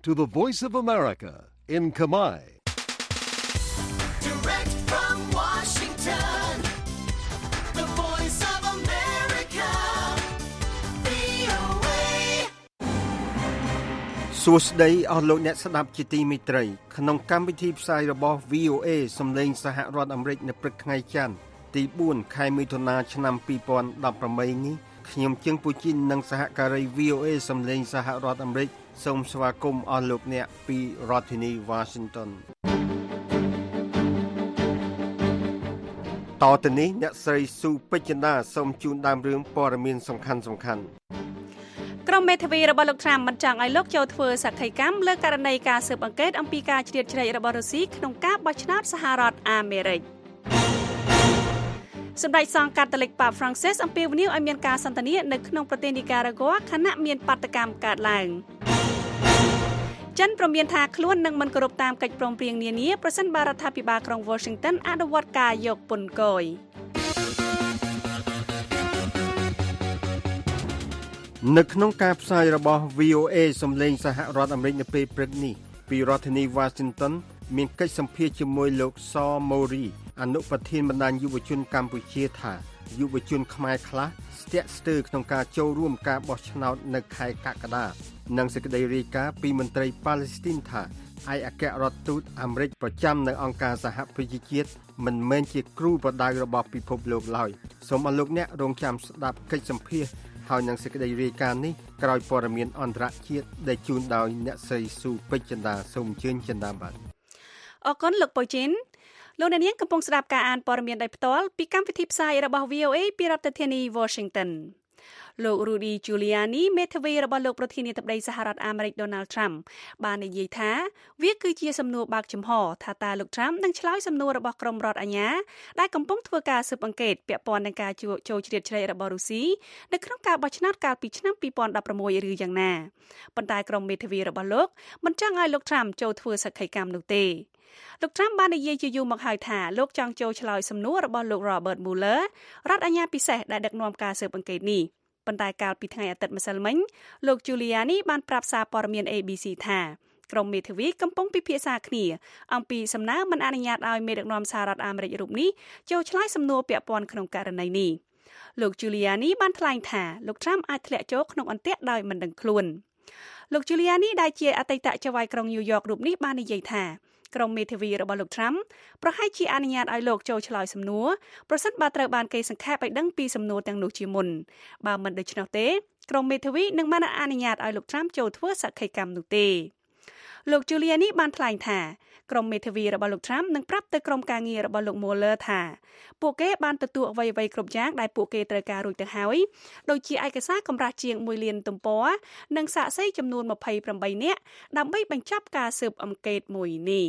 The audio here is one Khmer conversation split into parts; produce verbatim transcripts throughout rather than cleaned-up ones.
to the Voice of America in Khmer. Direct from Washington, the Voice of America, វី អូ เอសួស្តីអស់លោកអ្នកស្ដាប់ជាទីមេត្រីក្នុងកម្មវិធីផ្សាយរបស់ វី អូ เอ សំឡេងសហរដ្ឋអាមេរិកនៅព្រឹកថ្ងៃច័ន្ទទីបួនខែមិថុនាឆ្នាំពីរពាន់ដប់ប្រាំបីនេះខ្ញុំជើងពូជីននិងសហការី វី អូ เอ សំឡេងសហរដ្ឋអាមេរិកសូមស្វាគមន៍អស់លោកអ្នកពីរដ្ឋធានី Washington តទៅនេះអ្នកស្រីស៊ូពេជ្រចិន្តាសូមជូនដើមរឿងព័ត៌មានសំខាន់សំខាន់ក្រុមមេធាវីរបស់លោក Trump មិនចង់ឲ្យលោកចូលធ្វើសក្ខីកម្មលើករណីការស៊ើបអង្កេតអំពីការជ្រៀតជ្រែករបស់រុស្ស៊ីក្នុងការបោះឆ្នោតសហរដ្ឋអាមេរិកសម្ដេចសង្ឃកាតូលិកប៉ា Francis អំពាវនាវឲ្យមានការសន្ទនានៅក្នុងប្រទេសនីការ៉ាហ្គ័ខណៈមានបាតុកម្មកើតឡើងចិនព្រមានថាខ្លួននឹងមិនគោរពតាមកិច្ចព្រមព្រៀងនានាប្រសិនបើរដ្ឋាភិបាលក្រុង Washington អនុវត្តការយកពន្ធគយនៅក្នុងការផ្សាយរបស់ វី អូ เอ សំឡេងសហរដ្ឋអាមេរិកនៅពេលព្រឹកនេះពីរដ្ឋធានី Washington មានកិច្ចសម្ភាសន៍ជាមួយលោកសម៉ូរីអនុប្រធានបណ្ដាញយុវជនកម្ពុជាថាយុវជនខ្មែរខ្លះស្ទាក់ស្ទើរក្នុងការចូលរួមការបោះឆ្នោតនៅខែកក្កដានិងសេចក្តីរាយការណ៍ពីមន្ត្រីប៉ាឡេស្ទីនថាឯកអគ្គរដ្ឋទូតអាមេរិកប្រចាំនៅអង្គការសហប្រជាជាតិមិនមែនជាគ្រូប្រដៅរបស់ពិភពលោកឡើយសូមអរលោកអ្នករងចាំស្ដាប់កិច្ចសម្ភាសន៍ហើយនឹងសេចក្តីរាយការណ៍នេះក្រោយព័ត៌មានអន្តរជាតិដែលជូនដោយអ្នកស្រីស៊ូពេជ្រចិន្តាសូមអញ្ជើញចិន្តាបាទអរគុណលោកប៉ូជីនលោកអ្នកនាងកំពុងស្ដាប់ការអានព័ត៌មានដោយផ្ទាល់ពីកម្មវិធីផ្សាយរបស់ វី អូ เอ ពីរដ្ឋធានី Washington លោក Rudy Giuliani មេធាវីរបស់លោកប្រធានាធិបតីសហរដ្ឋអាមេរិក Donald Trump បាននិយាយថាវាគឺជាសំណួរបើកចំហថាតើលោក Trump នឹងឆ្លើយសំណួររបស់ក្រុមរដ្ឋអាជ្ញាដែលកំពុងធ្វើការស៊ើបអង្កេតពាក់ព័ន្ធនឹងការចូលជ្រៀតជ្រែករបស់រុស្ស៊ីនៅក្នុងការបោះឆ្នោតកាលពីឆ្នាំពីរពាន់ដប់ប្រាំមួយឬយ៉ាងណាប៉ុន្តែក្រុមមេធាវីរបស់លោកមិនចង់ឲ្យលោក Trump ចូលធ្វើសក្ខីកម្មនោះទេលោក Trump បាននិយាយជាយូរមកហើយថាលោកចង់ចូលឆ្លើយសំណួររបស់លោក Robert Mueller រដ្ឋអាជ្ញាពិសេសដែលដឹកនាំការស៊ើបអង្កេតនេះប៉ុន្តែកាលពីថ្ងៃអាទិត្យម្សិលមិញលោក Giuliani បានប្រាប់សារព័ត៌មាន เอ ប៊ី ซี ថាក្រុមមេធាវីកំពុងពិភាក្សាគ្នាអំពីសំណើមិនអនុញ្ញាតឲ្យមេដឹកនាំសហរដ្ឋអាមេរិករូបនេះចូលឆ្លើយសំណួរពាក់ព័ន្ធក្នុងករណីនេះលោក Giuliani បានថ្លែងថាលោក Trump អាចធ្លាក់ចូលក្នុងអន្ទាក់ដោយមិនដឹងខ្លួនលោក Giuliani ដែលជាអតីតចៅហ្វាយក្រុងញូវយ៉ករូបនេះបាននិយាយថាក្រុមមេធាវីរបស់លោក Trump ប្រហែលជាអនុញ្ញាតឲ្យលោកចូលឆ្លើយសំណួរប្រសិនបើត្រូវបានគេសង្ខេបឲ្យដឹងពីសំណួរទាំងនោះជាមុនបើមិនដូច្នោះទេក្រុមមេធាវីនឹងមិនអនុញ្ញាតឲ្យលោក Trump ចូលធ្វើសក្ខីកម្មនោះទេលោក Giuliani បានថ្លែងថាក្រុមមេធាវីរបស់លោក Trump នឹងប្រាប់ទៅក្រុមការងាររបស់លោក Mueller ថាពួកគេបានទទួលអ្វីៗគ្រប់យ៉ាងដែលពួកគេត្រូវការរួចទៅហើយដូចជាឯកសារកម្រាស់ជាងមួយលានទំព័រនិងសាក្សីចំនួនម្ភៃប្រាំបីនាក់ដើម្បីបញ្ចប់ការស៊ើបអង្កេតមួយនេះ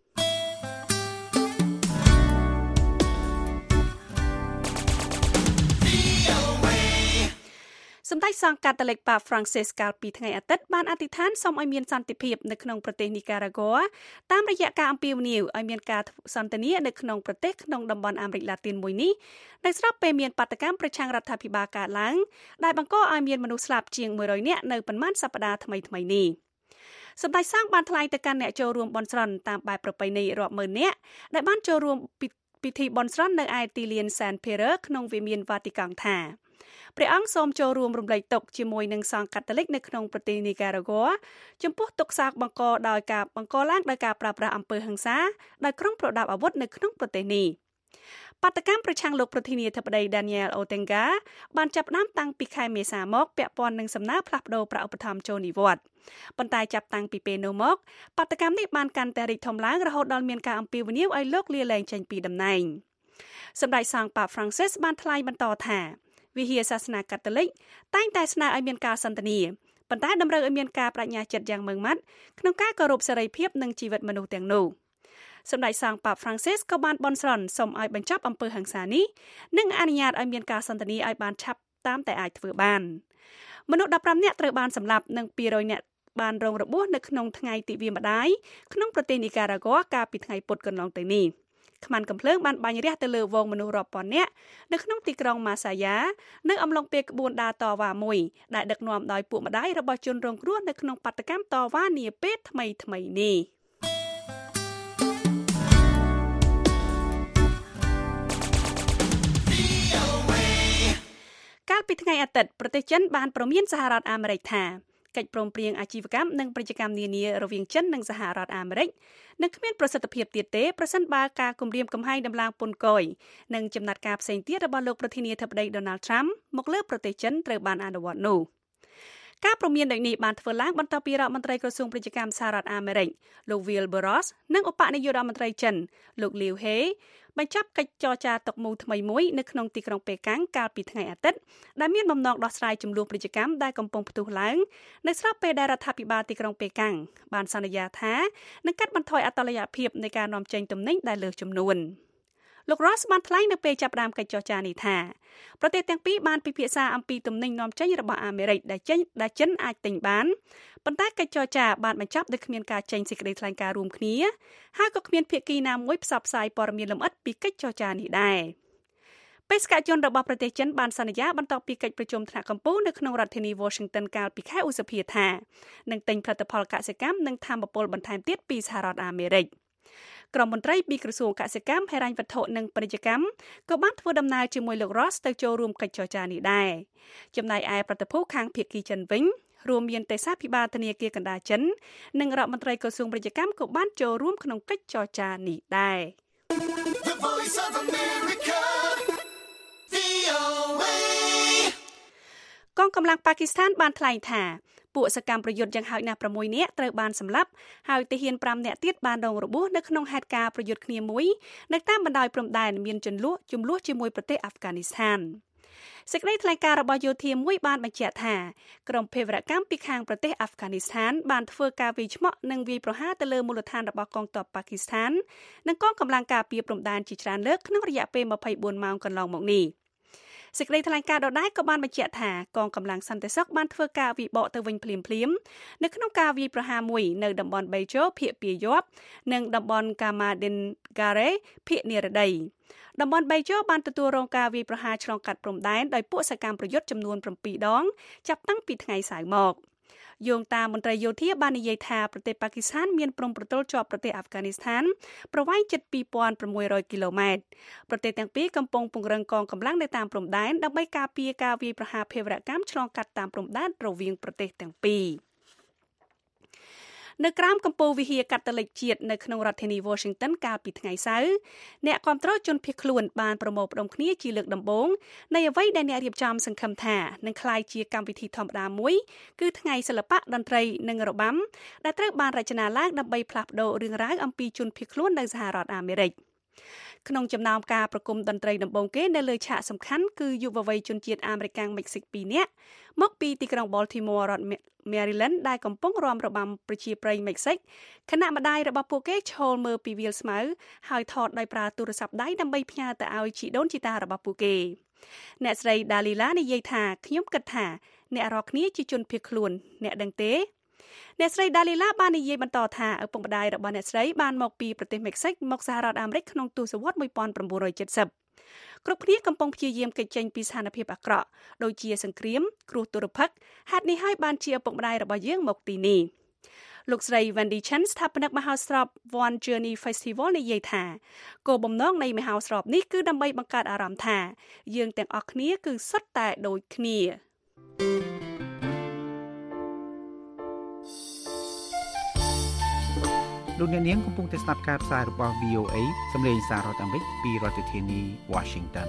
សម្ដេចសង្ឃកាតូលិកប៉ា Francis កាលពីថ្ងៃអាទិត្យបានអធិដ្ឋានសូមឲ្យមានសន្តិភាពនៅក្នុងប្រទេសនីការ៉ាហ្គ័តាមរយៈការអំពាវនាវឲ្យមានការសន្ទនានៅក្នុងប្រទេសក្នុងតំបន់អាមេរិកឡាទីនមួយនេះដែលស្របពេលមានបាតុកម្មប្រឆាំងរដ្ឋាភិបាលកើតឡើងដែលបង្កឲ្យមានមនុស្សស្លាប់ជាងមួយរយនាក់នៅប៉ុន្មានសប្តាហ៍ថ្មីៗនេះសម្ដេចសង្ឃបានថ្លែងទៅកាន់អ្នកចូលរួមបន់ស្រន់តាមបែបប្រពៃណីរាប់ម៉ឺននាក់ដែលបានចូលរួមពិធីបន់ស្រន់នៅឯទីលាន Saint Peter ក្នុងវិមាន Vatican ថាព្រះអង្គសូមចូលរួមរំលែកទុក្ខជាមួយនឹងសង្ឃកាតូលិកនៅក្នុងប្រទេសនីការ៉ាហ្គ័ចំពោះទុក្ខសោកបង្កដោយការបង្កឡើងដោយការប្រើប្រាស់អំពើហិង្សាដោយក្រុមប្រដាប់អាវុធនៅក្នុងប្រទេសនេះបាតុកម្មប្រឆាំងលោកប្រធានាធិបតី Daniel Ortega បានចាប់ផ្ដើមតាំងពីខែមេសាមកពាក់ព័ន្ធនឹងសំណើផ្លាស់ប្ដូរប្រាក់ឧបត្ថម្ភចូលនិវត្តន៍ប៉ុន្តែចាប់តាំងពីពេលនោះមកបាតុកម្មនេះបានកាន់តែរីកធំឡើងរហូតដល់មានការអំពាវនាវឲ្យលោកលាលែងចេញពីតំណែងសម្ដេចសង្ឃប៉ា Francis បានថ្លែងបន្តថាវិហារសាសនាកាតូលិកតែងតែស្នើឲ្យមានការសន្ទនាប៉ុន្តែតម្រូវឲ្យមានការបដិញ្ញាចិត្តយ៉ាងម៉ឺងម៉ាត់ក្នុងការគោរពសេរីភាពនិងជីវិតមនុស្សទាំងនោះសម្ដេចសង្ឃប៉ា Francis ក៏បានបន់ស្រន់សូមឲ្យបញ្ចប់អំពើហិង្សានេះនិងអនុញ្ញាតឲ្យមានការសន្ទនាឲ្យបានឆាប់តាមតែអាចធ្វើបានមនុស្សដប់ប្រាំនាក់ត្រូវបានសម្លាប់និងពីររយនាក់បានរងរបួសនៅក្នុងថ្ងៃទិវាម្ដាយក្នុងប្រទេសនីការ៉ាហ្គ័កាលពីថ្ងៃពុធកន្លងទៅនេះខ្មាន់កំភ្លើងបានបាញ់រះទៅលើវងមនុស្សរាប់ពាន់នាក់នៅក្នុងទីក្រុងម៉ាសាយ៉ានៅអំឡុងពេលក្បួនដើរតវ៉ាមួយដែលដឹកនាំដោយពួកម្ដាយរបស់ជនរងគ្រោះនៅក្នុងបាតកម្មតវ៉ានាពេលថ្មីថ្មីនេះកាលពីថ្ងៃអាទិត្យប្រទេសចិនបានព្រមានសហរដ្ឋអាមេរិកថាកិច្ចព្រមព្រៀងអាជីវកម្មនិងពាណិជ្ជកម្មនានារវាងចិននិងសហរដ្ឋអាមេរិកនឹងគ្មានប្រសិទ្ធភាពទៀតទេប្រសិនបើការគម្រាមកំហែងដំឡើងពន្ធគយនិងចំណាត់ការផ្សេងទៀតរបស់លោកប្រធានាធិបតី Donald Trump មកលើប្រទេសចិនត្រូវបានអនុវត្តនោះការព្រមានដូចនេះបានធ្វើឡើងបន្ទាប់ពីរដ្ឋមន្ត្រីក្រសួងពាណិជ្ជកម្មសហរដ្ឋអាមេរិកលោក Wilbur Ross និងឧបនាយករដ្ឋមន្ត្រីចិនលោក Liu He បញ្ចប់កិច្ចចរចាតុកមូលថ្មីមួយនៅក្នុងទីក្រុងប៉េកាំងកាលពីថ្ងៃអាទិត្យដែលមានបំណងដោះស្រាយចំនួនពាណិជ្ជកម្មដែលកំពុងផ្ទុះឡើងនៅស្របពេលដែលរដ្ឋាភិបាលទីក្រុងប៉េកាំងបានសន្យាថានឹងកាត់បន្ថយអតុល្យភាពនៃការនាំចេញទំនិញដែលលើសចំនួនលោក Ross បានថ្លែងនៅពេលចាប់ផ្ដើមកិច្ចចរចានេះថាប្រទេសទាំងពីរបានពិភាក្សាអំពីទំនិញនាំចេញរបស់អាមេរិកដែលចិនដែលចិនអាចទិញបានប៉ុន្តែកិច្ចចរចាបានបញ្ចប់ដោយគ្មានការចេញសេចក្តីថ្លែងការណ៍រួមគ្នាហើយក៏គ្មានភាគីណាមួយផ្សព្វផ្សាយព័ត៌មានលម្អិតពីកិច្ចចរចានេះដែរបេសកជនរបស់ប្រទេសចិនបានសន្យាបន្ទាប់ពីកិច្ចប្រជុំថ្នាក់កម្ពុជានៅក្នុងរដ្ឋធានី Washington កាលពីខែឧសភាថានឹងទិញផលិតផលកសិកម្មនិងថាមពលបន្ថែមទៀតពីសហរដ្ឋអាមេរិកក្រុមមន្ត្រីពីក្រសួងកសិកម្មហិរញ្ញវត្ថុនិងពាណិជ្ជកម្មក៏បានធ្វើដំណើរជាមួយលោក Ross ទៅចូលរួមកិច្ចចរចានេះដែរចំណែកឯប្រតិភូខាងភាគីចិនវិញរួមមានទេសាភិបាលធនាគារកណ្ដាលចិននិងរដ្ឋមន្ត្រីក្រសួងពាណិជ្ជកម្មក៏បានចូលរួមក្នុងកិច្ចចរចានេះដែរ The Voice of America វី អូ เอកងកម្លាំងប៉ាគីស្ថានបានថ្លែងថាពួកសកម្មប្រយុទ្ធយ៉ាងហោចណាស់៦នាក់ត្រូវបានសម្លាប់ហើយទាហាន៥នាក់ទៀតបានរងរបួសនៅក្នុងហេតុការណ៍ប្រយុទ្ធគ្នាមួយនៅតាមបណ្ដោយព្រំដែនមានជន្លោះជម្លោះជាមួយប្រទេសអាហ្វហ្គានីស្ថានសេចក្តីថ្លែងការណ៍របស់យោធាមួយបានបញ្ជាក់ថាក្រុមភេរវកម្មពីខាងប្រទេសអាហ្វហ្គានីស្ថានបានធ្វើការវាយឆ្មក់និងវាយប្រហារទៅលើមូលដ្ឋានរបស់កងទ័ពប៉ាគីស្ថាននិងកងកម្លាំងការពារព្រំដែនជាច្រើនលើកក្នុងរយៈពេលម្ភៃបួនម៉ោងកន្លងមកនេះសេចក្តីថ្លែងការណ៍ដដែលក៏បានបញ្ជាក់ថាកងកម្លាំងសន្តិសុខបានធ្វើការវាយបកទៅវិញភ្លាមៗនៅក្នុងការវាយប្រហារមួយនៅតំបន់បេជូភាគពាយ័ព្យនិងតំបន់កាម៉ាឌិនហ្ការ៉េភាគនិរតីតំបន់បេជូបានទទួលរងការវាយប្រហារឆ្លងកាត់ព្រំដែនដោយពួកសកម្មប្រយុទ្ធចំនួន7ដងចាប់តាំងពីថ្ងៃសៅរ៍មកយោងតាមមន្ត្រីយោធាបាននិយាយថាប្រទេសប៉ាគីស្ថានមានព្រំប្រទល់ជាប់ប្រទេសអាហ្វហ្គានីស្ថានប្រវែងជិតពីរពាន់៦រយគីឡូម៉ែត្រប្រទេសទាំងពីរកំពុងពង្រឹងកងកម្លាំងនៅតាមព្រំដែនដើម្បីការពារការវាយប្រហារភេរវកម្មឆ្លងកាត់តាមព្រំដែនរវាងប្រទេសទាំងពីរនៅក្រោមកំពូលវិហារកាតូលិកជាតិនៅក្នុងរដ្ឋធានី Washington កាលពីថ្ងៃសៅរ៍អ្នកគាំទ្រជនភៀសខ្លួនបានប្រមូលផ្ដុំគ្នាជាលើកដំបូងនៃអ្វីដែលអ្នករៀបចំសង្ឃឹមថានឹងក្លាយជាកម្មវិធីធម្មតាមួយគឺថ្ងៃសិល្បៈតន្ត្រីនិងរបាំដែលត្រូវបានរចនាឡើងដើម្បីផ្លាស់ប្ដូររឿងរ៉ាវអំពីជនភៀសខ្លួននៅសហរដ្ឋអាមេរិកក្នុងចំណោមការប្រគំតន្ត្រីដំបូងគេនៅលើឆាកសំខាន់គឺយុវវ័យជនជាតិអាមេរិកមិចស៊ិកពីរនាក់មកពីទីក្រុង Baltimore រដ្ឋ Maryland ដែលកំពុងរាំរបាំប្រជាប្រិយមិចស៊ិកខណៈម្ដាយរបស់ពួកគេឈរមើលពីវាលស្មៅហើយថតដោយប្រើទូរស័ព្ទដៃដើម្បីផ្ញើទៅឲ្យជីដូនជីតារបស់ពួកគេអ្នកស្រី Dalila និយាយថាខ្ញុំគិតថាអ្នករាល់គ្នាជាជនភៀសខ្លួនអ្នកដឹងទេអ្នកស្រី Dalila បាននិយាយបន្តថាឪពុកម្ដាយរបស់អ្នកស្រីបានមកពីប្រទេសមិចស៊ិកមកសហរដ្ឋអាមេរិកក្នុងទសវត្សរ៍nineteen seventyគ្រប់គ្នាកំពុងព្យាយាមគេចចេញពីស្ថានភាពអាក្រក់ដូចជាសង្គ្រាមគ្រោះទុរភិក្សហេតុនេះហើយបានជាឪពុកម្ដាយរបស់យើងមកទីនេះលោកស្រី Wendy Chen ស្ថាបនិកមហោស្រព One Journey Festival និយាយថាគោលបំណងនៃមហោស្រពនេះគឺដើម្បីបង្កើតអារម្មណ៍ថាយើងទាំងអស់គ្នាគឺសុទ្ធតែដូចគ្នាលោកអ្នកនាងកំពុងតែស្ដាប់ការផ្សាយរបស់ វី អូ เอ សំឡេងសាររដ្ឋអាមេរិកពីរដ្ឋធានី Washington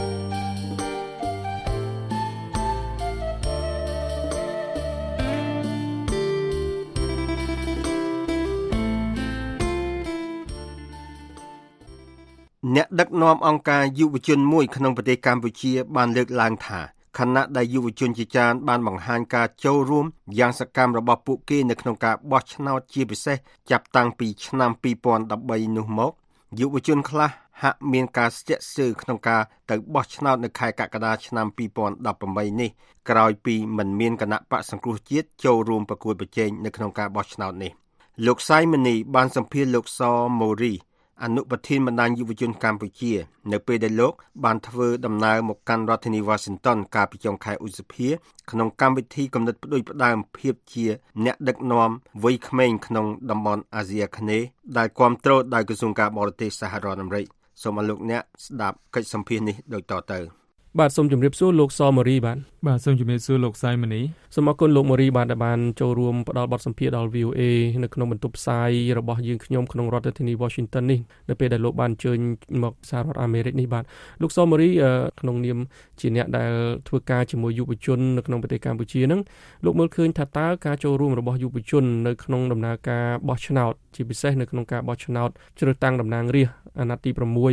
អ្នកដឹកនាំអង្គការយុវជនមួយក្នុងប្រទេសកម្ពុជាបានលើកឡើងថាខណៈដែលយុវជនជាច្រើនបានបង្ហាញការចូលរួមយ៉ាងសកម្មរបស់ពួកគេនៅក្នុងការបោះឆ្នោតជាពិសេសចាប់តាំងពីឆ្នាំtwo thousand thirteenនោះមកយុវជនខ្លះហាក់មានការស្ទាក់ស្ទើរក្នុងការទៅបោះឆ្នោតនៅខែកក្កដាឆ្នាំtwo thousand eighteenនេះក្រោយពីមិនមានគណៈបកសង្គ្រោះជាតិចូលរួមប្រគួតប្រជែងនៅក្នុងការបោះឆ្នោតនេះលោកសៃមនីបានសម្ភាសន៍លោកសម៉ូរីអនុប្រធានបណ្ដាញយុវជនកម្ពុជានៅពេលដែលលោកបានធ្វើដំណើរមកកាន់រដ្ឋធានី Washington កាលពីចុងខែឧសភាក្នុងកម្មវិធីគំនិតផ្ដួចផ្ដើមភាពជាអ្នកដឹកនាំវ័យក្មេងក្នុងតំបន់អាស៊ីអាគ្នេយ៍ដែលគាំទ្រដោយក្រសួងការបរទេសសហរដ្ឋអាមេរិកសូមឲ្យលោកអ្នកស្ដាប់កិច្ចសម្ភាសន៍នេះដូចតទៅបាទសូមជម្រាបសួរលោកសម៉ូរីបាទបាទសូមជម្រាបសួរលោកសៃម៉ានីសូមអរគុណលោកម៉ូរីបាទដែលបានចូលរួមផ្ដល់បទសម្ភាសន៍ដល់ វី អូ អេ នៅក្នុងបន្ទប់ផ្សាយរបស់យើងខ្ញុំក្នុងរដ្ឋធានី Washington នេះនៅពេលដែលលោកបានអញ្ជើញមកសហរដ្ឋអាមេរិកនេះបាទលោកសម៉ូរីក្នុងនាមជាអ្នកដែលធ្វើការជាមួយយុវជននៅក្នុងប្រទេសកម្ពុជាហ្នឹងលោកមើលឃើញថាតើការចូលរួមរបស់យុវជននៅក្នុងដំណើរការបោះឆ្នោតជាពិសេសនៅក្នុងការបោះឆ្នោតជ្រើសតាំងតំណាងរាស្ត្រអាណត្តិទី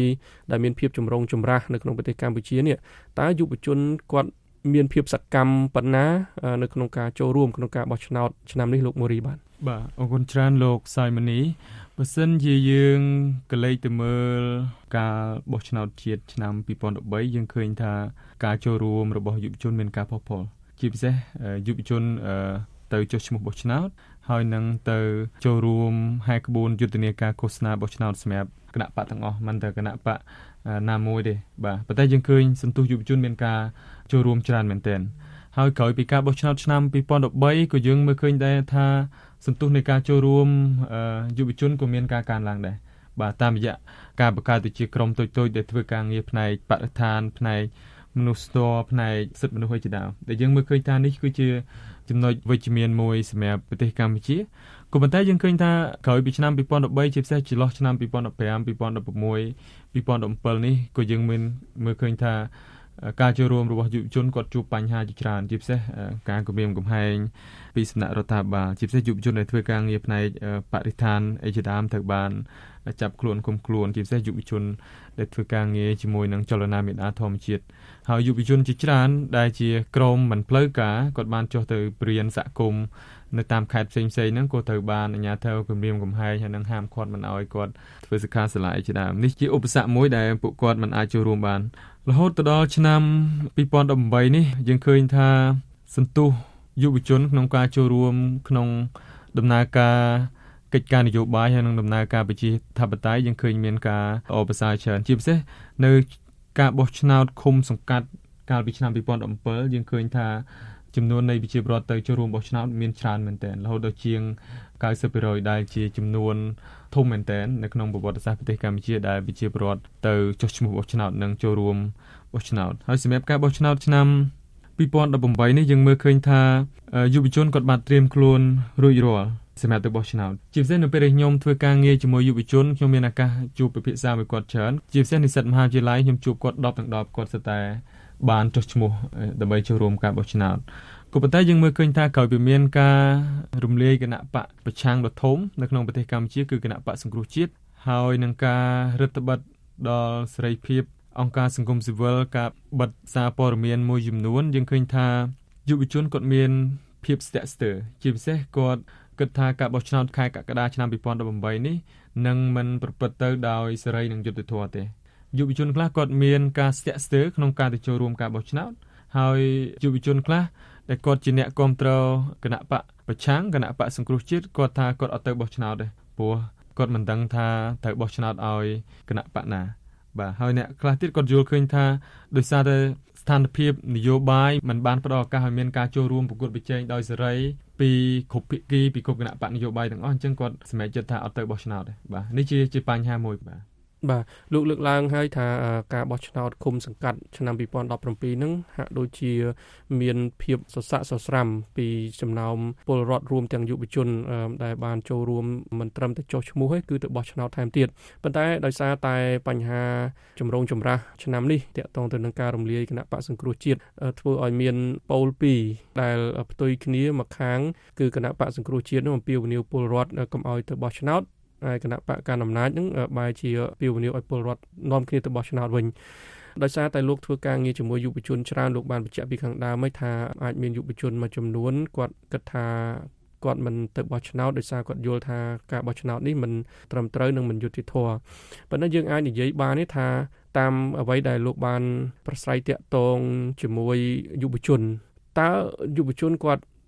6ដែលមានភាពចម្រូងចម្រាសនៅក្នុងប្រទេសកម្ពុជានេះតើយុវជនគាត់មានភាពសកម្មប៉ុណ្ណានៅក្នុងការចូលរួមក្នុងការបោះឆ្នោតឆ្នាំនេះលោកម៉ូរីបាទបាទអរគុណច្រើនលោកសៃម៉ានីបើសិនជាយើងកលេចទៅមើលការបោះឆ្នោតជាតិឆ្នាំពីរពាន់ដប់បីយើងឃើញថាការចូលរួមរបស់យុវជនមានការផុសផុលជាពិសេសយុវជនទៅចុះឈ្មោះបោះឆ្នោតហើយនឹងទៅចូលរួមហែកក្បួនយុទ្ធនាការឃោសនាបោះឆ្នោតសម្រាប់គណៈបកទាំងអស់មិនតែគណៈបកណាមួយទេបាទប៉ុន្តែយើងឃើញសន្ទុះយុវជនមានការចូលរួមច្រើនមែនទែនហើយក្រោយពីការបោះឆ្នោតឆ្នាំពីរពាន់ដប់បីក៏យើងមើលឃើញដែរថាសន្ទុះនៃការចូលរួមយុវជនក៏មានការកើនឡើងដែរបាទតាមរយៈការបង្កើតទៅជាក្រុមតូចៗដែលធ្វើការងារផ្នែកបរិស្ថានផ្នែកមនុស្សធម៌ផ្នែកសិទ្ធិមនុស្សឯជាដើមដែលយើងមើលឃើញថានេះគឺជាចំណុចវិជ្ជមានមួយសម្រាប់ប្រទេសកម្ពុជាក៏ប៉ុន្តែយើងឃើញថាក្រោយពីឆ្នាំពីរពាន់ដប់បីជាពិសេសចន្លោះឆ្នាំពីរពាន់ដប់ប្រាំ ពីរពាន់ដប់៦ ពីរពាន់ដប់៧នេះក៏យើងមានមើលឃើញថាការចូលរួមរបស់យុវជនគាត់ជួបបញ្ហាជាច្រើនជាពិសេសការគំរាមកំហែងពីសំណាក់រដ្ឋាភិបាលជាពិសេសយុវជនដែលធ្វើការងារផ្នែកបរិស្ថានឯជាដើមត្រូវបានចាប់ខ្លួនឃុំខ្លួនជាពិសេសយុវជនដែលធ្វើការងារជាមួយនឹងចលនាមេដាធម្មជាតិហើយយុវជនជាច្រើនដែលជាក្រុមមិនផ្លូវការគាត់បានចុះទៅព្រានសហគមន៍នៅតាមខេត្តផ្សេងៗហ្នឹងក៏ត្រូវបានអាជ្ញាធរគំរាមកំហែងហើយនឹងហាមឃាត់មិនឲ្យគាត់ធ្វើសិក្ខាសាលាឯជាដើមនេះជាឧបសគ្គមួយដែលពួកគាត់មិនអាចចូលរួមបានរហូតទៅដល់ឆ្នាំពីរពាន់ដប់ប្រាំនេះយើងឃើញថាសន្ទុះយុវជនក្នុងការចូលរួមក្នុងដំណើរការកិច្ចការនយោបាយហើយនិងដំណើរការប្រជាធិបតេយ្យយើងឃើញមានការអបអរសាច្រើនជាពិសេសនៅការបោះឆ្នោតឃុំសង្កាត់កាលពីឆ្នាំពីរពាន់ដប់៧យើងឃើញថាចំនួននៃប្រជាពលរដ្ឋទៅចូលរួមបោះឆ្នោតមានច្រើនមែនទែនរហូតដល់ជាង 九十ភាគរយ ដែលជាចំនួនធំមែនទែននៅក្នុងប្រវត្តិសាស្ត្រប្រទេសកម្ពុជាដែលប្រជាពលរដ្ឋទៅចុះឈ្មោះបោះឆ្នោតនិងចូលរួមបោះឆ្នោតហើយសម្រាប់ការបោះឆ្នោតឆ្នាំពីរពាន់ដប់ប្រាំនេះយើងមើលឃើញថាយុវជនគាត់បានត្រៀមខ្លួនរួចរាល់សម្រាប់ទៅបោះឆ្នោតជាពិសេសនៅពេលដែលខ្ញុំធ្វើការងារជាមួយយុវជនខ្ញុំមានឱកាសជួបពិភាក្សាមួយគាត់ច្រើនជាពិសេសនិស្សិតមហាវិទ្យាល័យខ្ញុំជួបគាត់ដប់ទាំងដប់គាត់ស្ទើរតែបានចុះឈ្មោះដើម្បីចូលរួមការបោះឆ្នោតក៏ប៉ុន្តែយើងមើលឃើញថាក្រោយពីមានការរំលាយគណៈបកប្រឆាំងដ៏ធំនៅក្នុងប្រទេសកម្ពុជាគឺគណៈបកសង្គ្រោះជាតិហើយនឹងការរដ្ឋបិទដល់សេរីភាពអង្គការសង្គមស៊ីវិលការបិទសារព័ត៌មានមួយចំនួនយើងឃើញថាយុវជនគាត់មានភាពស្ទាក់ស្ទើរជាពិសេសគាត់គិតថាការបោះឆ្នោតខែកក្កដាឆ្នាំពីរពាន់ដប់ប្រាំនេះនឹងមិនប្រព្រឹត្តទៅដោយសេរីនិងយុត្តិធម៌ទេយុវជនខ្លះគាត់មានការស្ទាក់ស្ទើរក្នុងការទៅចូលរួមការបោះឆ្នោតហើយយុវជនខ្លះដែលគាត់ជាអ្នកគ្រប់គ្រងគណៈបកប្រឆាំងគណៈបកសង្គ្រោះជាតិគាត់ថាគាត់អត់ទៅបោះឆ្នោតទេព្រោះគាត់មិនដឹងថាត្រូវបោះឆ្នោតឲ្យគណៈបកណាបាទហើយអ្នកខ្លះទៀតគាត់យល់ឃើញថាដោយសារតែស្ថានភាពនយោបាយមិនបានផ្ដល់ឱកាសឲ្យមានការចូលរួមប្រកួតប្រជែងដោយសេរីពីគ្រប់ភាគីពីគ្រប់គណៈបកនយោបាយទាំងអស់អញ្ចឹងគាត់សម្រេចចិត្តថាអត់ទៅបោះឆ្នោតទេបាទនេះជាជាបញ្ហាមួយបាទបាទលោកលើកឡើងហើយថាការបោះឆ្នោតឃុំសង្កាត់ឆ្នាំពីរពាន់ដប់ប្រាំហ្នឹងហាក់ដូចជាមានភាពសស័កសស្រាំពីចំណោមពលរដ្ឋរួមទាំងយុវជនដែលបានចូលរួមមិនត្រឹមតែចុះឈ្មោះទេគឺទៅបោះឆ្នោតថែមទៀតប៉ុន្តែដោយសារតែបញ្ហាចម្រូងចម្រាសឆ្នាំនេះទាក់ទងទៅនឹងការរំលាយគណៈបកសង្គ្រោះជាតិធ្វើឲ្យមានប៉ូលពីរដែលផ្ទុយគ្នាមកខាងគឺគណៈបកសង្គ្រោះជាតិនោះអំពាវនាវពលរដ្ឋកុំឲ្យទៅបោះឆ្នោតហើយគណៈបកកណ្ដាលអំណាចនឹងបែរជាពាវនាវឲ្យពលរដ្ឋនាំគ្នាទៅបោះឆ្នោតវិញដោយសារតែលោកធ្វើការងារជាមួយយុវជនច្រើនលោកបានបញ្ជាក់ពីខាងដើមមិនថាអាចមានយុវជនមួយចំនួនគាត់គិតថាគាត់មិនទៅបោះឆ្នោតដោយសារគាត់យល់ថាការបោះឆ្នោតនេះមិនត្រឹមត្រូវនិងមិនយុត្តិធម៌ប៉ុន្តែយើងអាចនិយាយបានទេថាតាមអ្វីដែលលោកបានប្រស្រ័យតាក់ទងជាមួយយុវជនតើយុវជនគាត់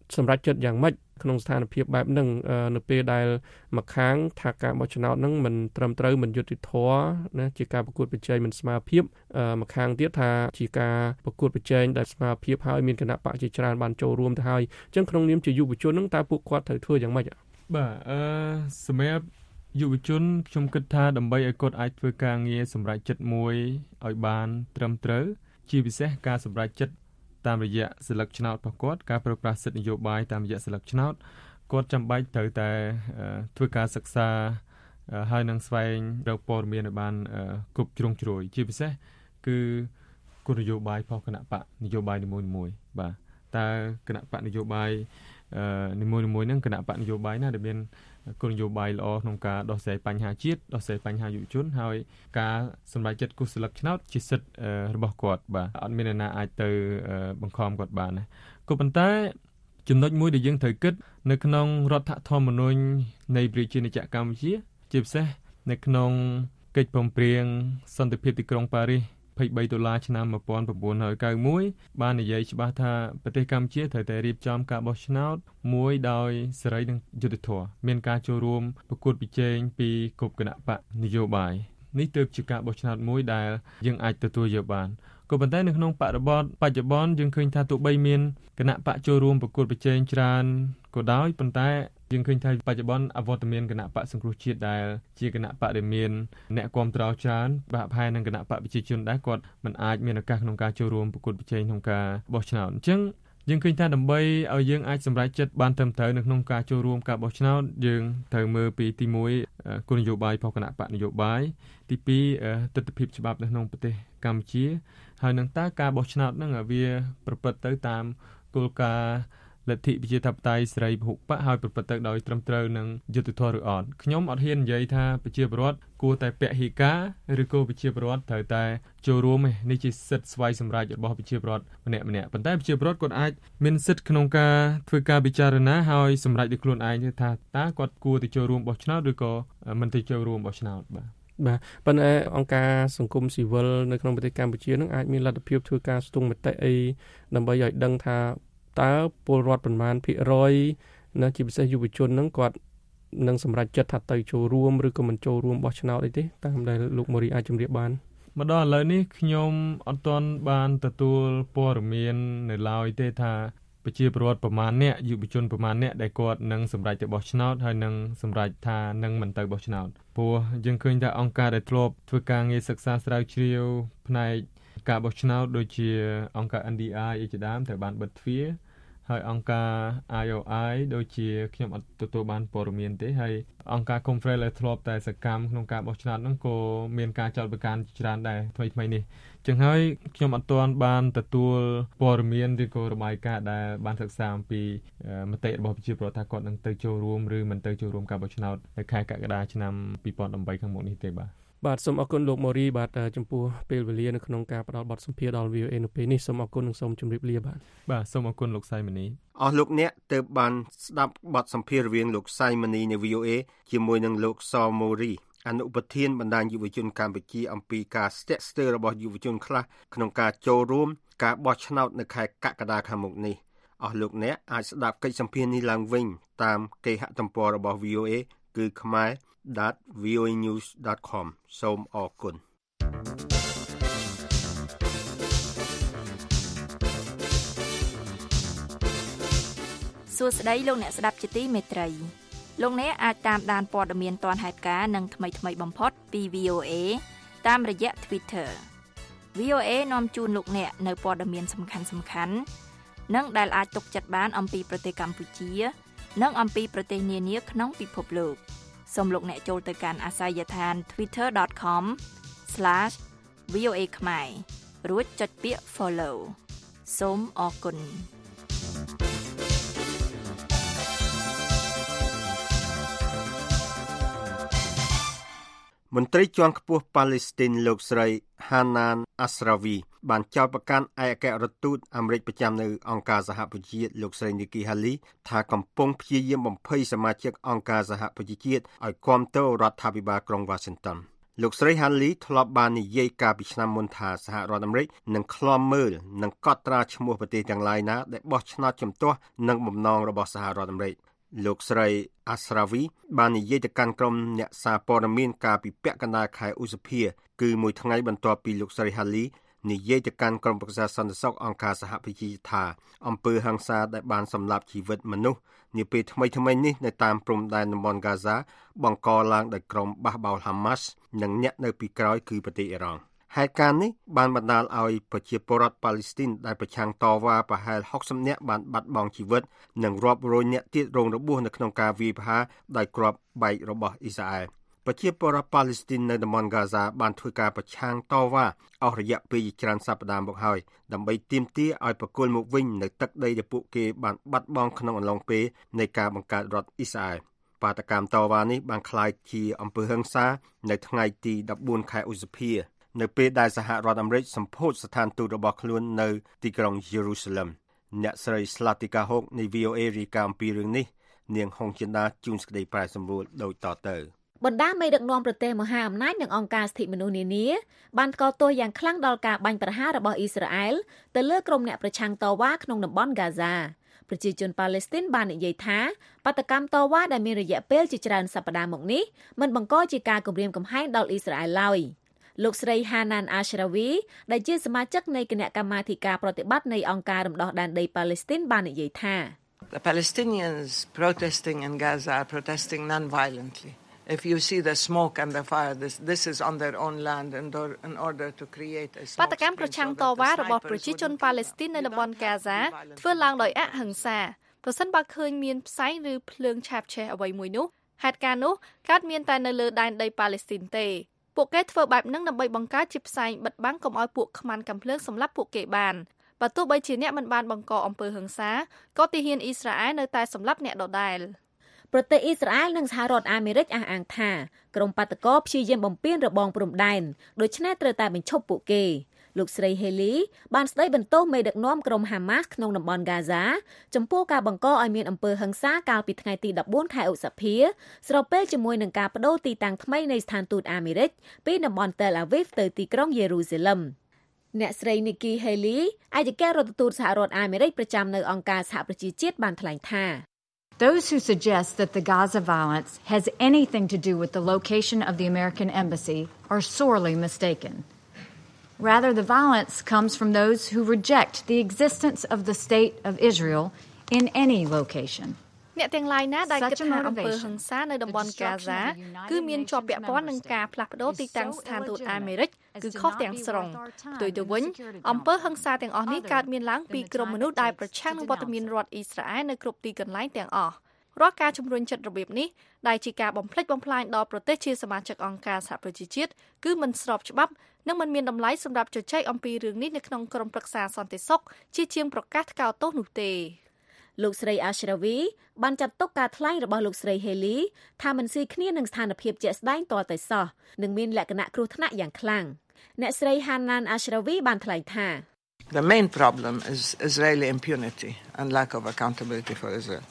សម្រាប់ចិត្តយ៉ាងម៉េចក្នុងស្ថានភាពបែបហ្នឹងនៅពេលដែលម្ខាងថាការបោះឆ្នោតហ្នឹងមិនត្រឹមត្រូវមិនយុត្តិធម៌ណាជាការប្រកួតប្រជែងមិនស្មើភាពម្ខាងទៀតថាជាការប្រកួតប្រជែងដែលស្មើភាពហើយមានគណៈបកជាច្រើនបានចូលរួមទៅហើយអញ្ចឹងក្នុងនាមជាយុវជនហ្នឹងតើពួកគាត់ត្រូវធ្វើយ៉ាងម៉េចបាទអឺសម្រាប់យុវជនខ្ញុំគិតថាដើម្បីឲ្យគាត់អាចធ្វើការងារសម្រេចចិត្តមួយឲ្យបានត្រឹមត្រូវជាពិសេសការសម្រេចចិត្តតាមរយៈសិលឹកឆ្នោតរបស់គាត់ការប្រើប្រាស់សិទ្ធិនយោបាយតាមរយៈសិលឹកឆ្នោតគាត់ចាំបាច់ត្រូវតែធ្វើការសិក្សាហើយនឹងស្វែងរកព័ត៌មានឲ្យបានគ្រប់ជ្រុងជ្រោយជាពិសេសគឺគោលនយោបាយរបស់គណៈបកនយោបាយនីមួយៗបាទតើគណៈបកនយោបាយនីមួយៗហ្នឹងគណៈបកនយោបាយណាដែលមានគោលនយោបាយល្អក្នុងការដោះស្រាយបញ្ហាជាតិដោះស្រាយបញ្ហាយុវជនហើយការសម្រេចចិត្តគូសស្លឹកឆ្នោតជាសិទ្ធិរបស់គាត់បាទអត់មានអ្នកណាអាចទៅបង្ខំគាត់បានណាក៏ប៉ុន្តែចំណុចមួយដែលយើងត្រូវគិតនៅក្នុងរដ្ឋធម្មនុញ្ញនៃប្រជាណាចក្រកម្ពុជាជាពិសេសនៅក្នុងកិច្ចព្រមព្រៀងសន្តិភាពទីក្រុងប៉ារីសยี่สิบสามដុល្លារឆ្នាំnineteen ninety-oneបាននិយាយច្បាស់ថាប្រទេសកម្ពុជាត្រូវតែរៀបចំការបោះឆ្នោតមួយដោយសេរីនិងយុត្តិធម៌មានការចូលរួមប្រកួតប្រជែងពីគ្រប់គណៈបកនយោបាយនេះទើបជាការបោះឆ្នោតមួយដែលយើងអាចទទួលយកបានក៏ប៉ុន្តែនៅក្នុងបរិបទបច្ចុប្បន្នយើងឃើញថាទោះបីមានគណៈបកចូលរួមប្រកួតប្រជែងច្រើនក៏ដោយប៉ុន្តែយើងឃើញថាបច្ចុប្បន្នអវត្តមានគណៈបកសង្គ្រោះជាតិដែលជាគណៈបកដែលមានអ្នកគាំទ្រច្រើនបាក់ផែនឹងគណៈបកប្រជាជនដែរគាត់មិនអាចមានឱកាសក្នុងការចូលរួមប្រកួតប្រជែងក្នុងការបោះឆ្នោតអញ្ចឹងយើងឃើញថាដើម្បីឲ្យយើងអាចសម្រេចចិត្តបានត្រឹមត្រូវនៅក្នុងការចូលរួមការបោះឆ្នោតយើងត្រូវមើលពីទីមួយគោលនយោបាយរបស់គណៈបកនយោបាយទីពីរទស្សនវិជ្ជាច្បាប់នៅក្នុងប្រទេសកម្ពុជាហើយនឹងតើការបោះឆ្នោតហ្នឹងវាប្រព្រឹត្តទៅតាមគោលការណ៍លទ្ធិប្រជាធិបតេយ្យសេរីពហុបកហើយប្រព្រឹត្តទៅដោយត្រឹមត្រូវនឹងយុត្តិធម៌ឬអត់ខ្ញុំអត់ហ៊ាននិយាយថាប្រជាពលរដ្ឋគួរតែពហិការឬក៏ប្រជាពលរដ្ឋត្រូវតែចូលរួមទេនេះជាសិទ្ធិស្វ័យសម្រេចរបស់ប្រជាពលរដ្ឋម្នាក់ម្នាក់ប៉ុន្តែប្រជាពលរដ្ឋគាត់អាចមានសិទ្ធិក្នុងការធ្វើការពិចារណាហើយសម្រេចដោយខ្លួនឯងថាតើគាត់គួរទៅចូលរួមបោះឆ្នោតឬក៏មិនទៅចូលរួមបោះឆ្នោតបាទបាទប៉ុន្តែអង្គការសង្គមស៊ីវិលនៅក្នុងប្រទេសកម្ពុជានឹងអាចមានលទ្ធភាពធ្វើការស្ទង់មតិអីដើម្បីឲ្យដឹងថាតើពលរដ្ឋប្រមាណភាគរយនៅជាពិសេសយុវជនហ្នឹងគាត់នឹងសម្រេចចិត្តថាទៅចូលរួមឬក៏មិនចូលរួមបោះឆ្នោតអីទេតាមដែលលោកមូរីអាចជម្រាបបានមកដល់ឥឡូវនេះខ្ញុំអត់ទាន់បានទទួលព័ត៌មាននៅឡើយទេថាប្រជាពលរដ្ឋប្រមាណអ្នកយុវជនប្រមាណអ្នកដែលគាត់នឹងសម្រេចទៅបោះឆ្នោតហើយនឹងសម្រេចថានឹងមិនទៅបោះឆ្នោតព្រោះយើងឃើញថាអង្គការដែលធ្លាប់ធ្វើការងារសិក្សាស្រាវជ្រាវផ្នែកការបោះឆ្នោតដូចជាអង្គការ N D I ជាដើមតែបានបិទទ្វារហើយអង្គការ I O I ដូចជាខ្ញុំអត់ទទួលបានព័ត៌មានទេហើយអង្គការ Conference ដែលធ្លាប់តែសកម្មក្នុងការបោះឆ្នោតហ្នឹងក៏មានការចោទប្រកាន់ច្រើនដែរថ្មីថ្មីនេះចឹងហើយខ្ញុំអត់ទាន់បានទទួលព័ត៌មានឬក៏របាយការណ៍ដែលបានសិក្សាអំពីមតិរបស់ប្រជាពលរដ្ឋថាគាត់នឹងទៅចូលរួមឬមិនទៅចូលរួមការបោះឆ្នោតនៅខែកក្កដាឆ្នាំtwo thousand eightខាងមុខនេះទេបាទបាទសូមអរគុណលោកម៉ូរីបាទចំពោះពេលវេលានៅក្នុងការផ្ដល់បទសម្ភាសន៍ដល់ V O A នៅពេលនេះសូមអរគុណនិងសូមជម្រាបលាបាទបាទសូមអរគុណលោកសៃមនីអស់លោកអ្នកទើបបានស្ដាប់បទសម្ភាសន៍រវាងលោកសៃមនីនៃ V O A ជាមួយនឹងលោកសម៉ូរីអនុប្រធានបណ្ដាញយុវជនកម្ពុជាអំពីការស្ទាក់ស្ទើររបស់យុវជនខ្លះក្នុងការចូលរួមការបោះឆ្នោតនៅខែកក្កដាខាងមុខនេះអស់លោកអ្នកអាចស្ដាប់កិច្ចសម្ភាសន៍នេះឡើងវិញតាមគេហទំព័ររបស់ V O A គឺខ្មែរ dot voanews dot com សូមអរគុណសួស្តីលោកអ្នកស្ដាប់ជាទីមេត្រីលោកអ្នកអាចតាមដានព័ត៌មានទាន់ហេតុការណ៍និងថ្មីៗបំផុតពី V O A តាមរយៈ Twitter V O A នាំជូនលោកអ្នកនៅព័ត៌មានសំខាន់ៗនិងដែលអាចទុកចិត្តបានអំពីប្រទេសកម្ពុជានិងអំពីប្រទេសនានាក្នុងពិភពលោកសូមលោកអ្នកចូលទៅកាន់អាសយដ្ឋាន twitter dot com slash v o a ខ្មែររួចចុចពាក្យ follow សូមអរគុណមន្ត្រីជាន់ខ្ពស់ប៉ាឡេស្ទីនលោកស្រី Hanan Ashrawi បានចោទប្រកាន់ឯកអគ្គរដ្ឋទូតអាមេរិកប្រចាំនៅអង្គការសហប្រជាជាតិលោកស្រី Nikki Haley ថាកំពុងព្យាយាមបំភ័យសមាជិកអង្គការសហប្រជាជាតិឲ្យគាំទ្ររដ្ឋាភិបាលក្រុង Washington លោកស្រី Haley ធ្លាប់បាននិយាយកាលពីឆ្នាំមុនថាសហរដ្ឋអាមេរិកនឹងឃ្លាំមើលនិងកត់ត្រាឈ្មោះប្រទេសទាំងឡាយណាដែលបោះឆ្នោតជំទាស់នឹងបំណងរបស់សហរដ្ឋអាមេរិកលោកស្រី Ashrawi បាននិយាយទៅកាន់ក្រុមអ្នកសារព័ត៌មានកាលពីពាក់កណ្ដាលខែឧសភាគឺមួយថ្ងៃបន្ទាប់ពីលោកស្រី Haley និយាយទៅកាន់ក្រុមប្រឹក្សាសន្តិសុខអង្គការសហប្រជាជាតិថាអំពើហិង្សាដែលបានសម្លាប់ជីវិតមនុស្សនាពេលថ្មីៗនេះនៅតាមព្រំដែនតំបន់ហ្គាហ្សាបង្កឡើងដោយក្រុមបះបោរ Hamas និងអ្នកនៅពីក្រោយគឺប្រទេសអ៊ីរ៉ង់ហេតុការណ៍នេះបានបណ្ដាលឲ្យប្រជាពលរដ្ឋប៉ាឡេស្ទីនដែលប្រឆាំងតវ៉ាប្រហែលហុកសិបនាក់បានបាត់បង់ជីវិតនិងរាប់រយនាក់ទៀតរងរបួសនៅក្នុងការវាយប្រហារដោយគ្រាប់បែករបស់អ៊ីស្រាអែលប្រជាពលរដ្ឋប៉ាឡេស្ទីននៅតំបន់ហ្គាហ្សាបានធ្វើការប្រឆាំងតវ៉ាអស់រយៈពេលច្រើនសប្តាហ៍មកហើយដើម្បីទាមទារឲ្យប្រគល់មកវិញនៅទឹកដីដែលពួកគេបានបាត់បង់ក្នុងអំឡុងពេលនៃការបង្កើតរដ្ឋអ៊ីស្រាអែលបាតកម្មតវ៉ានេះបានក្លាយជាអំពើហិង្សានៅថ្ងៃទីដប់បួនខែឧសភានៅពេលដែលសហរដ្ឋអាមេរិកសម្ពោធស្ថានទូតរបស់ខ្លួននៅទីក្រុងយេរូសាឡឹមអ្នកស្រី Slatika Hawk នៃ វី អូ អេ រាយការណ៍អំពីរឿងនេះនាងហុងចិន្តាជួនសេចក្តីប្រែសម្រួលដូចតទៅបណ្ដាមេដឹកនាំប្រទេសមហាអំណាចនិងអង្គការសិទ្ធិមនុស្សនានាបានថ្កោលទោសយ៉ាងខ្លាំងដល់ការបាញ់ប្រហាររបស់អ៊ីស្រាអែលទៅលើក្រុមអ្នកប្រឆាំងតវ៉ាក្នុងតំបន់ហ្គាហ្សាប្រជាជនប៉ាឡេស្ទីនបាននិយាយថាបាតកម្មតវ៉ាដែលមានរយៈពេលជាច្រើនសប្តាហ៍មកនេះមិនបង្កជាការគំរាមកំហែងដល់អ៊ីស្រាអែលឡើយលោកស្រី Hanan Ashrawi ដែលជាសមាជិកនៃគណៈកម្មាធិការប្រតិបត្តិនៃអង្គការរំដោះដែនដីប៉ាឡេស្ទីនបាននិយាយថា The Palestinians protesting in Gaza are protesting non-violently. If you see the smoke and the fire, this this is on their own land in order, in order to create a បាតកម្មប្រឆាំងតវ៉ារបស់ប្រជាជនប៉ាឡេស្ទីននៅតំបន់ហ្គាហ្សាធ្វើឡើងដោយអហិង្សាប្រសិនបើឃើញមានផ្សែងឬភ្លើងឆាបឆេះអ្វីមួយនោះហេតុការណ៍នោះកើតមានតែនៅលើដែនដីប៉ាឡេស្ទីនទេពួកគេធ្វើបែបហ្នឹងដើម្បីបង្កើតជាផ្សែងបិទបាំងកុំឲ្យពួកខ្មាន់កាំភ្លើងសម្លាប់ពួកគេបានបើទោះបីជាអ្នកមិនបានបង្កអំពើហិង្សាក៏ទាហានអ៊ីស្រាអែលនៅតែសម្លាប់អ្នកដដែលប្រទេសអ៊ីស្រាអែលនិងសហរដ្ឋអាមេរិកអះអាងថាក្រុមបាតកោព្យាយាមបំពានរបងព្រំដែនដូច្នេះត្រូវតែបញ្ឈប់ពួកគេលោកស្រី Haley បានស្ដីបន្ទោសមេដឹកនាំក្រុម Hamas ក្នុងតំបន់ហ្គាហ្សាចំពោះការបង្កឲ្យមានអំពើហិង្សាកាលពីថ្ងៃទីដប់បួនខែឧសភាស្របពេលជាមួយនឹងការបដូរទីតាំងថ្មីនៃស្ថានទូតអាមេរិកពីតំបន់ Tel Aviv ទៅទីក្រុងយេរូសាឡឹមអ្នកស្រី Nikki Haley អគ្គរដ្ឋទូតសហរដ្ឋអាមេរិកប្រចាំនៅអង្គការសហប្រជាជាតិបានថ្លែងថា Those who suggest that the Gaza violence has anything to do with the location of the American embassy are sorely mistaken. Rather, the violence comes from those who reject the existence of the state of Israel in any location. អ្នកទាំងឡាយណាដែលគិតថាអំពើហិង្សានៅតំបន់ហ្គាហ្សាគឺមានជាប់ពាក់ព័ន្ធនឹងការផ្លាស់ប្ដូរទីតាំងស្ថានទូតអាមេរិកគឺខុសទាំងស្រុងផ្ទុយទៅវិញអំពើហិង្សាទាំងអស់នេះកើតមានឡើងពីក្រុមមនុស្សដែលប្រឆាំងនឹងវត្តមានរដ្ឋអ៊ីស្រាអែលនៅគ្រប់ទីកន្លែងទាំងអស់រាល់ការជំរុញចិត្តរបៀបនេះដែលជាការបំផ្លិចបំផ្លាញដល់ប្រទេសជាសមាជិកអង្គការសហប្រជាជាតិគឺមិនស្របច្បាប់និងមិនមានតម្លៃសម្រាប់ជជែកអំពីរឿងនេះនៅក្នុងក្រុមប្រឹក្សាសន្តិសុខជាជាងប្រកាសថ្កោលទោសនោះទេលោកស្រី Ashrawi បានចាត់ទុកការថ្លែងរបស់លោកស្រី Haley ថាមិនស៊ីគ្នានឹងស្ថានភាពជាក់ស្ដែងទាល់តែសោះនិងមានលក្ខណៈគ្រោះថ្នាក់យ៉ាងខ្លាំងអ្នកស្រី Hanan Ashrawi បានថ្លែងថា The main problem is Israeli impunity and lack of accountability for Israel.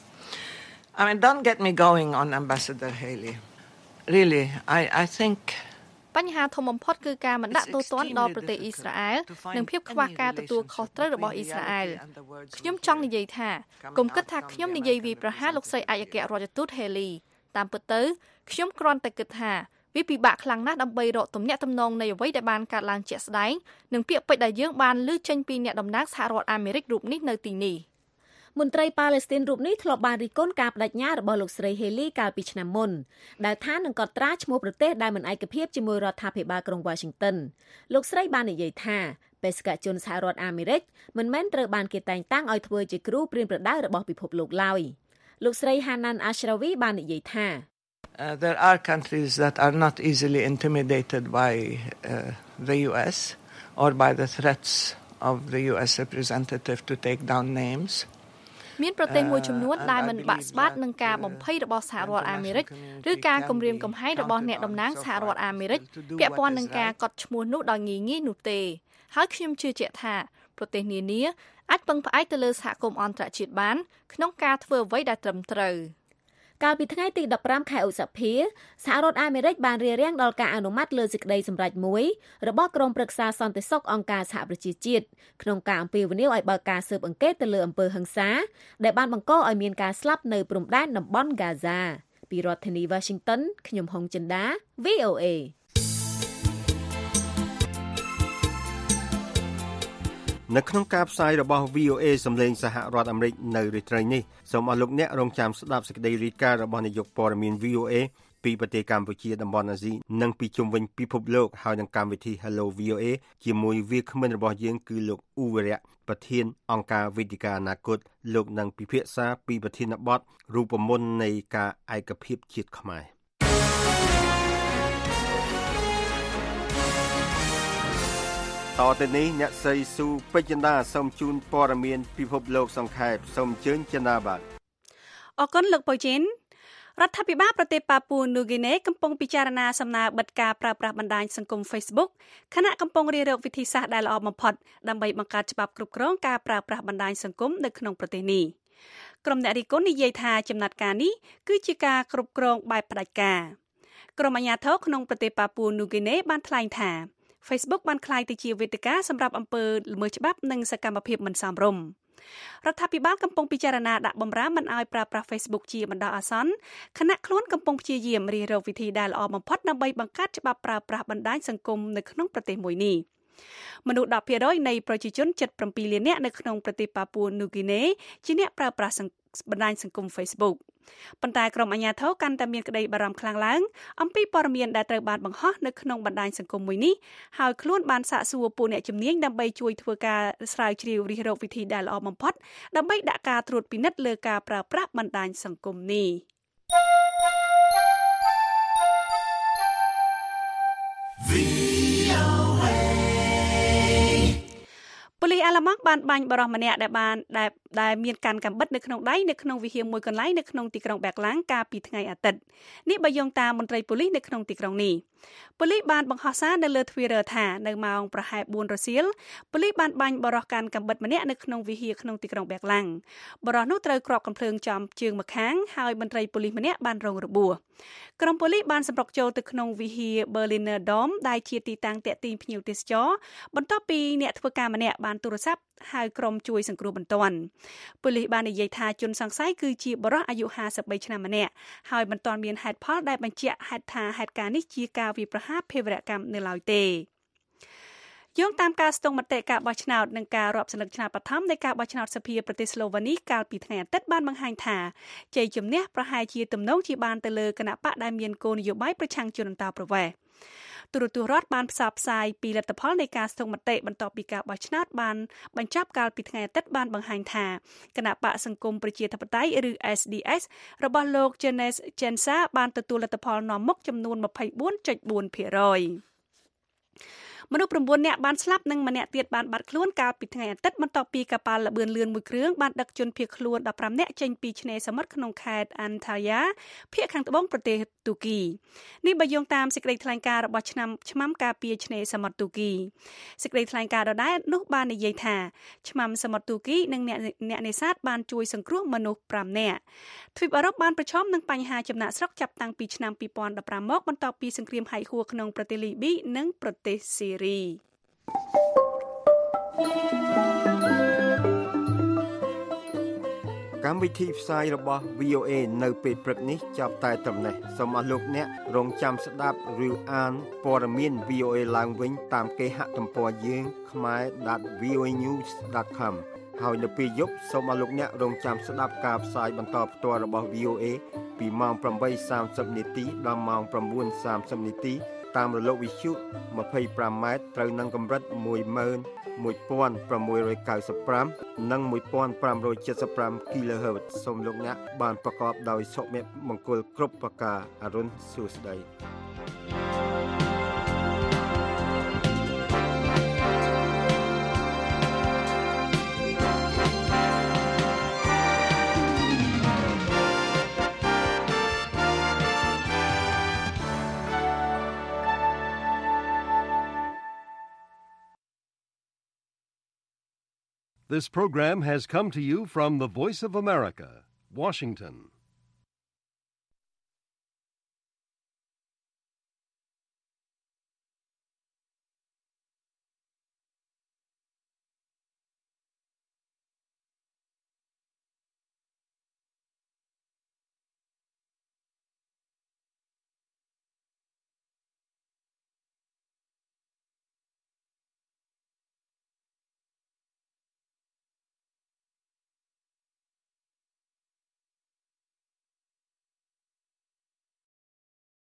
I mean, don't get me going on Ambassador Haley. Really, I I think បញ្ហាធំបំផុតគឺការមិនដាក់ទោសទណ្ឌដល់ប្រទេសអ៊ីស្រាអែលនិងភាពខ្វះការទទួលខុសត្រូវរបស់អ៊ីស្រាអែលខ្ញុំចង់និយាយថាកុំគិតថាខ្ញុំនិយាយវាប្រហារលោកស្រីឯកអគ្គរដ្ឋទូត Haley តាមពិតទៅខ្ញុំគ្រាន់តែគិតថាវាពិបាកខ្លាំងណាស់ដើម្បីរកទំនាក់ទំនងនៃអ្វីដែលបានកើតឡើងជាក់ស្ដែងនិងពាក្យពេចន៍ដែលយើងបានឮចេញពីអ្នកតំណាងសហរដ្ឋអាមេរិករូបនេះនៅទីនេះមន្ត្រីប៉ាឡេស្ទីនរូបនេះធ្លាប់បានរិះគន់ការបដិញ្ញារបស់លោកស្រី Haley កាលពីឆ្នាំមុនដែលថានឹងកត់ត្រាឈ្មោះប្រទេសដែលមិនឯកភាពជាមួយរដ្ឋាភិបាលក្រុង Washington លោកស្រីបាននិយាយថាបេសកជនសហរដ្ឋអាមេរិកមិនមែនត្រូវបានគេតែងតាំងឲ្យធ្វើជាគ្រូព្រានប្រដៅរបស់ពិភពលោកឡើយលោកស្រី Hanan Ashrawi បាននិយាយថា Uh, there are countries that are not easily intimidated by uh, the U S or by the threats of the U S representative to take down names. មានប្រទេសមួយចំនួនដែលមិនបាក់ស្បាតនឹងការបំភ័យរបស់សហរដ្ឋអាមេរិកឬការគំរាមកំហែងរបស់អ្នកតំណាងសហរដ្ឋអាមេរិកពាក់ព័ន្ធនឹងការកត់ឈ្មោះនោះដោយងាយងាយនោះទេហើយខ្ញុំជឿជាក់ថាប្រទេសនានាអាចពឹងផ្អែកទៅលើសហគមន៍អន្តរជាតិបានក្នុងការធ្វើអ្វីដែលត្រឹមត្រូវកាលពីថ្ងៃទីដប់ប្រាំខែឧសភាសហរដ្ឋអាមេរិកបានរារាំងដល់ការអនុម័តលើសេចក្តីសម្រេចមួយរបស់ក្រុមប្រឹក្សាសន្តិសុខអង្គការសហប្រជាជាតិក្នុងការអំពាវនាវឲ្យបើកការស៊ើបអង្កេតទៅលើអំពើហិង្សាដែលបានបង្កឲ្យមានការស្លាប់នៅព្រំដែនតំបន់ហ្គាហ្សាពីរដ្ឋធានី Washington ខ្ញុំហុងចិន្តា V O A នៅក្នុងការផ្សាយរបស់ V O A សំឡេងសហរដ្ឋអាមេរិកនៅរាត្រីនេះសូមអរលោកអ្នករងចាំស្ដាប់សេចក្តីរាយការណ៍របស់នាយកព័ត៌មាន V O A ពីប្រទេសកម្ពុជាតំបន់អាស៊ីនិងពីជុំវិញពិភពលោកហើយនឹងកម្មវិធី Hello V O A ជាមួយវាគ្មិនរបស់យើងគឺលោកអ៊ូវរៈប្រធានអង្គការវេទិកាអនាគតលោកនឹងពិភាក្សាពីប្រធានបទរូបមន្តនៃការឯកភាពជាតិខ្មែរតទៅនេះអ្នកស្រីស៊ូពេជ្រចិន្តាសូមជូនព័ត៌មានពិភពលោកសង្ខេបសូមអញ្ជើញចិន្តាបាទអរគុណលោកប៉ូជីនរដ្ឋាភិបាលប្រទេសប៉ាពូនូហ្គីណេកំពុងពិចារណាសំណើបិទការប្រើប្រាស់បណ្ដាញសង្គម Facebook ខណៈកំពុងរៀបរកវិធីសាស្ត្រដែលល្អបំផុតដើម្បីបង្កើតច្បាប់គ្រប់គ្រងការប្រើប្រាស់បណ្ដាញសង្គមនៅក្នុងប្រទេសនេះក្រុមអ្នករិះគន់និយាយថាចំណាត់ការនេះគឺជាការគ្រប់គ្រងបែបផ្ដាច់ការក្រុមអាជ្ញាធរក្នុងប្រទេសប៉ាពូនូហ្គីណេបានថ្លែងថាFacebook បានក្លាយទៅជាវេទិកាសម្រាប់អំពើល្មើសច្បាប់និងសកម្មភាពមិនសមរម្យរដ្ឋាភិបាលកំពុងពិចារណាដាក់បម្រាមមិនឲ្យប្រើប្រាស់ Facebook ជាបណ្ដោះអាសន្នខណៈខ្លួនកំពុងព្យាយាមរិះរកវិធីដែលល្អបំផុតដើម្បីបង្កើតច្បាប់ប្រើប្រាស់បណ្ដាញសង្គមនៅក្នុងប្រទេសមួយនេះមនុស្ស ដប់ភាគរយ នៃប្រជាជន ជិត ប្រាំពីរ លាននាក់នៅក្នុងប្រទេសប៉ាពូនូហ្គីណេជាអ្នកប្រើប្រាស់បណ្ដាញសង្គម Facebook ប៉ុន្តែក្រុមអាជ្ញាធរកាន់តែមានក្តីបារម្ភខ្លាំងឡើងអំពីព័ត៌មានដែលត្រូវបានបង្ហោះនៅក្នុងបណ្ដាញសង្គមមួយនេះហើយខ្លួនបានសាកសួរពួកអ្នកជំនាញដើម្បីជួយធ្វើការស្រាវជ្រាវរិះរកវិធីដែលល្អបំផុតដើម្បីដាក់ការត្រួតពិនិត្យលើការប្រើប្រាស់បណ្ដាញសង្គមនេះប៉ូលីសអាល្លឺម៉ង់បានបាញ់បរិសម្នាក់ដែលបានដែលដែលមានកាន់កាំបិតនៅក្នុងដៃនៅក្នុងវិហារមួយកន្លែងនៅក្នុងទីក្រុងបែកឡាំងកាលពីថ្ងៃអាទិត្យនេះបើយោងតាមមន្ត្រីប៉ូលីសនៅក្នុងទីក្រុងនេះប៉ូលីសបានបង្ហោះសារនៅលើ Twitter ថានៅម៉ោងប្រហែលបួនរសៀលប៉ូលីសបានបាញ់បរិសកាន់កាំបិតម្នាក់នៅក្នុងវិហារក្នុងទីក្រុងបែកឡាំងបរិសនោះត្រូវគ្រាប់កាំភ្លើងចំជើងម្ខាងហើយមន្ត្រីប៉ូលីសម្នាក់បានរងរបួសក្រុមប៉ូលីសបានសម្រុកចូលទៅក្នុងវិហារ Berliner Dom ដែលជាទីតាំងទាក់ទាញភ្ញៀវទេសចរបន្ទាប់ពីអ្នកធ្វើការម្នាក់បានទូរស័ព្ទហៅក្រុមជួយសង្គ្រោះបន្ទាន់ប៉ូលីសបាននិយាយថាជនសង្ស័យគឺជាបរិសអាយុห้าสิบបីឆ្នាំម្នាក់ហើយមិនទាន់មានហេតុផលដែលបញ្ជាក់ហេតុថាហេតុការណ៍នេះជាការវាយប្រហារភេរវកម្មនៅឡើយទេយោងតាមការស្ទង់មតិការបោះឆ្នោតនិងការរាប់សន្លឹកឆ្នោតបឋមនៃការបោះឆ្នោតសភាប្រទេសស្លូវេនីកាលពីថ្ងៃអាទិត្យបានបង្ហាញថាជ័យជំនះប្រហែលជាទំនងជាបានទៅលើគណៈបកដែលមានគោលនយោបាយប្រឆាំងជនអន្តោប្រវេសន៍ទូរទស្សន៍រដ្ឋបានផ្សព្វផ្សាយពីលទ្ធផលនៃការស្ទង់មតិបន្ទាប់ពីការបោះឆ្នោតបានបញ្ចប់កាលពីថ្ងៃអាទិត្យបានបង្ហាញថាគណៈបកសង្គមប្រជាធិបតេយ្យឬ S D S របស់លោក Janez Janša បានទទួលលទ្ធផលនាំមុខចំនួន ยี่สิบสี่จุดสี่เปอร์เซ็นต์មនុស្ស 9 នាក់បានស្លាប់និងម្នាក់ទៀតបានបាត់ខ្លួនកាលពីថ្ងៃអាទិត្យបន្ទាប់ពីកប៉ាល់លបឿនលឿនមួយគ្រឿងបានដឹកជនភៀសខ្លួន ដប់ប្រាំ នាក់ចេញពីឆ្នេរសមុទ្រក្នុងខេត្ត Antalya ភាគខាងត្បូងប្រទេសទូគីនេះបើយោងតាមសេចក្តីថ្លែងការណ៍របស់ឆ្នាំឆ្មាំការពារឆ្នេរសមុទ្រទូគីសេចក្តីថ្លែងការណ៍ដដែលនោះបាននិយាយថាឆ្មាំសមុទ្រទូគីនិងអ្នកអ្នកនេសាទបានជួយសង្គ្រោះមនុស្ស ប្រាំ នាក់ទ្វីបអឺរ៉ុបបានប្រឈមនឹងបញ្ហាចំណាក់ស្រុកចាប់តាំងពីឆ្នាំ ยี่สิบสิบห้า មកបន្ទាប់ពីសង្គ្រាមហៃហួរក្នុងប្រទេសលីប៊ីនិងប្រទេសស៊ីរីកម្មវិធីផ្សាយរបស់ V O A នៅពេលព្រឹកនេះចាប់តែត្រឹមនេះសូមអរលោកអ្នករងចាំស្ដាប់ឬអានព័ត៌មាន V O A ឡើងវិញតាមគេហទំព័រយើង khmae dot v o a news dot com ហើយនៅពេលយប់សូមអរលោកអ្នករងចាំស្ដាប់ការផ្សាយបន្តផ្ទាល់របស់ V O A ពីម៉ោង eight thirty នាទីដល់ម៉ោង nine thirty នាទីតាមរលកវិទ្យុ twenty-five ម៉ែត្រត្រូវនឹងកម្រិត one one six nine five និង one five seven five គីឡូហឺតซ์សូមលោកអ្នកបានប្រកបដោយសុភមង្គលគ្រប់ប្រការអរុនសួស្តី This program has come to you from the Voice of America, Washington.